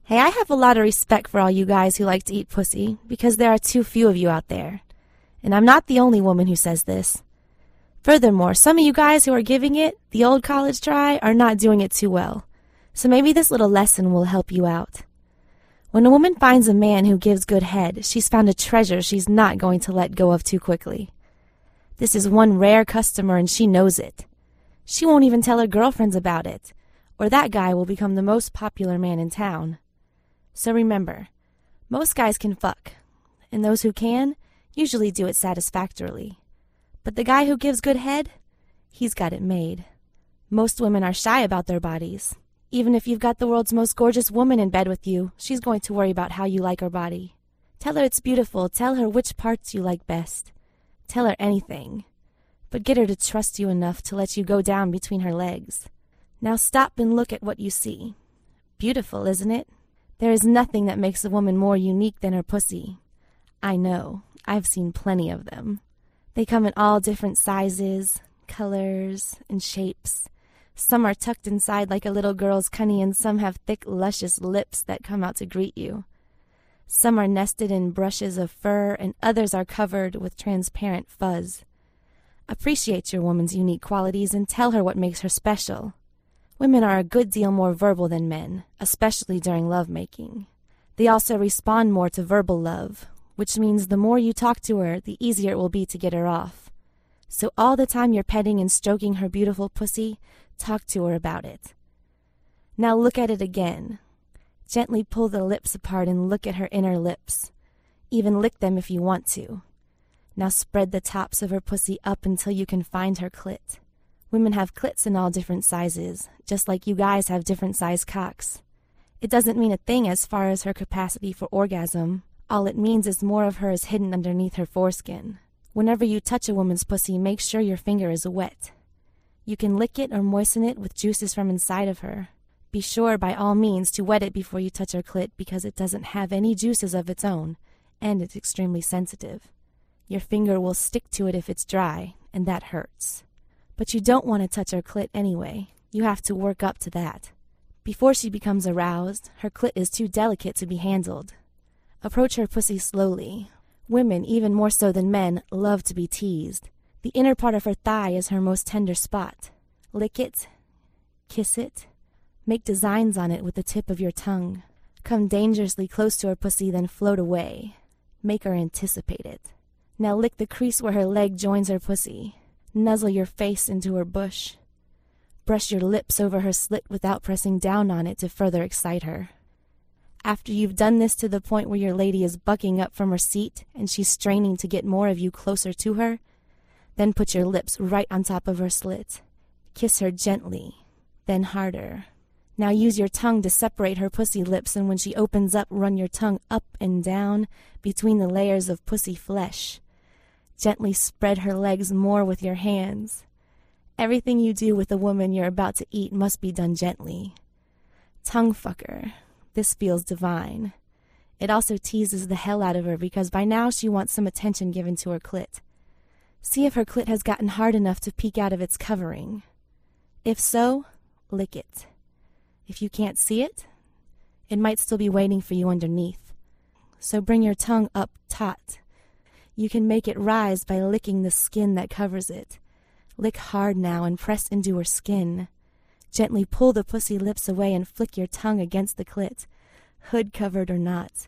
Hey, I have a lot of respect for all you guys who like to eat pussy because there are too few of you out there. And I'm not the only woman who says this. Furthermore, some of you guys who are giving it the old college try are not doing it too well. So maybe this little lesson will help you out. When a woman finds a man who gives good head, she's found a treasure she's not going to let go of too quickly. This is one rare customer and she knows it. She won't even tell her girlfriends about it, or that guy will become the most popular man in town. So remember, most guys can fuck, and those who can usually do it satisfactorily. But the guy who gives good head, he's got it made. Most women are shy about their bodies. Even if you've got the world's most gorgeous woman in bed with you, she's going to worry about how you like her body. Tell her it's beautiful. Tell her which parts you like best. Tell her anything. But get her to trust you enough to let you go down between her legs. Now stop and look at what you see. Beautiful, isn't it? There is nothing that makes a woman more unique than her pussy. I know. I've seen plenty of them. They come in all different sizes, colors, and shapes. Some are tucked inside like a little girl's cunny, and some have thick, luscious lips that come out to greet you. Some are nested in brushes of fur, and others are covered with transparent fuzz. Appreciate your woman's unique qualities and tell her what makes her special. Women are a good deal more verbal than men, especially during lovemaking. They also respond more to verbal love, which means the more you talk to her, the easier it will be to get her off. So all the time you're petting and stroking her beautiful pussy, talk to her about it. Now look at it again. Gently pull the lips apart and look at her inner lips. Even lick them if you want to. Now spread the tops of her pussy up until you can find her clit. Women have clits in all different sizes, just like you guys have different size cocks. It doesn't mean a thing as far as her capacity for orgasm. All it means is more of her is hidden underneath her foreskin. Whenever you touch a woman's pussy, make sure your finger is wet. You can lick it or moisten it with juices from inside of her. Be sure by all means to wet it before you touch her clit because it doesn't have any juices of its own, and it's extremely sensitive. Your finger will stick to it if it's dry, and that hurts. But you don't want to touch her clit anyway. You have to work up to that. Before she becomes aroused, her clit is too delicate to be handled. Approach her pussy slowly. Women, even more so than men, love to be teased. The inner part of her thigh is her most tender spot. Lick it. Kiss it. Make designs on it with the tip of your tongue. Come dangerously close to her pussy, then float away. Make her anticipate it. Now lick the crease where her leg joins her pussy. Nuzzle your face into her bush. Brush your lips over her slit without pressing down on it to further excite her. After you've done this to the point where your lady is bucking up from her seat and she's straining to get more of you closer to her, then put your lips right on top of her slit. Kiss her gently, then harder. Now use your tongue to separate her pussy lips, and when she opens up, run your tongue up and down between the layers of pussy flesh. Gently spread her legs more with your hands. Everything you do with a woman you're about to eat must be done gently. Tongue fucker. This feels divine. It also teases the hell out of her because by now she wants some attention given to her clit. See if her clit has gotten hard enough to peek out of its covering. If so, lick it. If you can't see it, it might still be waiting for you underneath. So bring your tongue up taut. You can make it rise by licking the skin that covers it. Lick hard now and press into her skin. Gently pull the pussy lips away and flick your tongue against the clit, hood covered or not.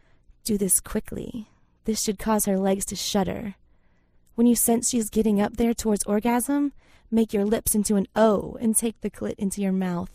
Do this quickly. This should cause her legs to shudder. When you sense she's getting up there towards orgasm, make your lips into an O and take the clit into your mouth.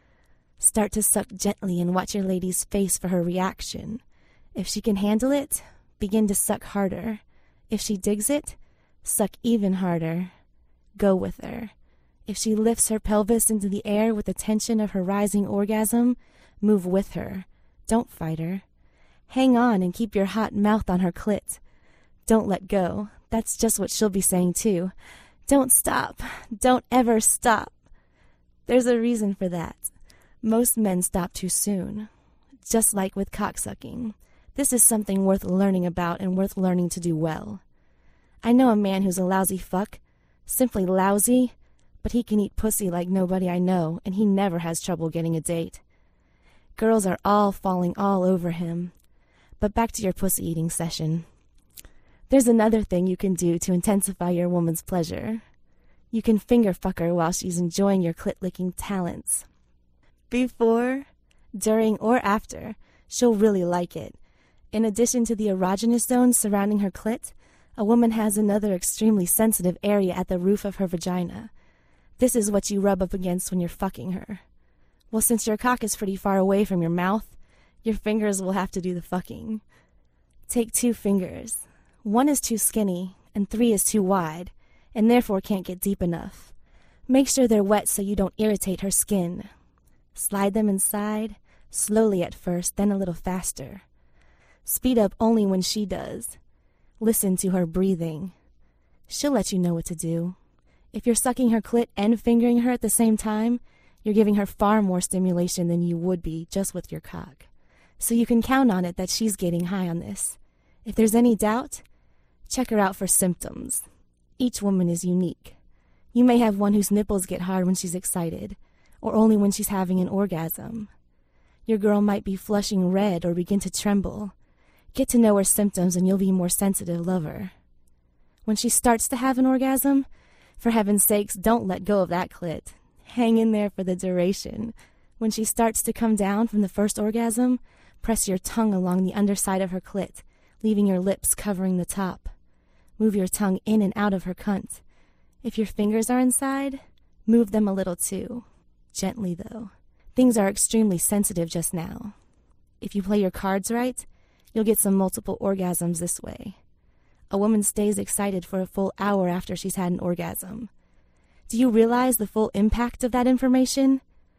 Start to suck gently and watch your lady's face for her reaction. If she can handle it, begin to suck harder. If she digs it, suck even harder. Go with her. If she lifts her pelvis into the air with the tension of her rising orgasm, move with her. Don't fight her. Hang on and keep your hot mouth on her clit. Don't let go. That's just what she'll be saying too. Don't stop. Don't ever stop. There's a reason for that. Most men stop too soon. Just like with cocksucking. This is something worth learning about and worth learning to do well. I know a man who's a lousy fuck. Simply lousy. But he can eat pussy like nobody I know, and he never has trouble getting a date. Girls are all falling all over him. But back to your pussy-eating session. There's another thing you can do to intensify your woman's pleasure. You can finger fuck her while she's enjoying your clit-licking talents. Before, during, or after, she'll really like it. In addition to the erogenous zones surrounding her clit, a woman has another extremely sensitive area at the roof of her vagina. This is what you rub up against when you're fucking her. Well, since your cock is pretty far away from your mouth, your fingers will have to do the fucking. Take 2 fingers. 1 is too skinny, and 3 is too wide, and therefore can't get deep enough. Make sure they're wet so you don't irritate her skin. Slide them inside, slowly at first, then a little faster. Speed up only when she does. Listen to her breathing. She'll let you know what to do. If you're sucking her clit and fingering her at the same time, you're giving her far more stimulation than you would be just with your cock. So you can count on it that she's getting high on this. If there's any doubt, check her out for symptoms. Each woman is unique. You may have one whose nipples get hard when she's excited, or only when she's having an orgasm. Your girl might be flushing red or begin to tremble. Get to know her symptoms and you'll be a more sensitive lover. When she starts to have an orgasm, for heaven's sakes, don't let go of that clit. Hang in there for the duration. When she starts to come down from the first orgasm, press your tongue along the underside of her clit, leaving your lips covering the top. Move your tongue in and out of her cunt. If your fingers are inside, move them a little too. Gently, though. Things are extremely sensitive just now. If you play your cards right, you'll get some multiple orgasms this way. A woman stays excited for a full hour after she's had an orgasm. Do you realize the full impact of that information?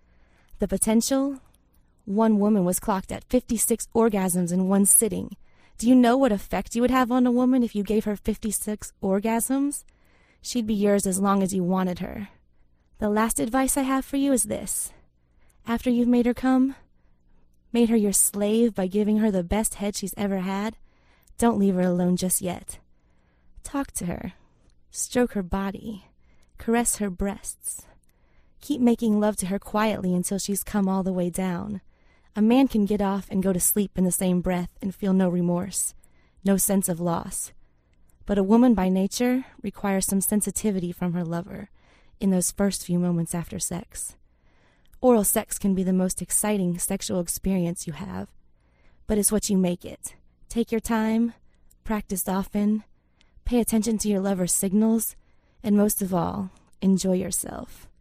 The potential? One woman was clocked at 56 orgasms in one sitting. Do you know what effect you would have on a woman if you gave her 56 orgasms? She'd be yours as long as you wanted her. The last advice I have for you is this. After you've made her come, made her your slave by giving her the best head she's ever had, don't leave her alone just yet. Talk to her. Stroke her body. Caress her breasts. Keep making love to her quietly until she's come all the way down. A man can get off and go to sleep in the same breath and feel no remorse, no sense of loss. But a woman by nature requires some sensitivity from her lover in those first few moments after sex. Oral sex can be the most exciting sexual experience you have, but it's what you make it. Take your time, practice often, pay attention to your lover's signals, and most of all, enjoy yourself.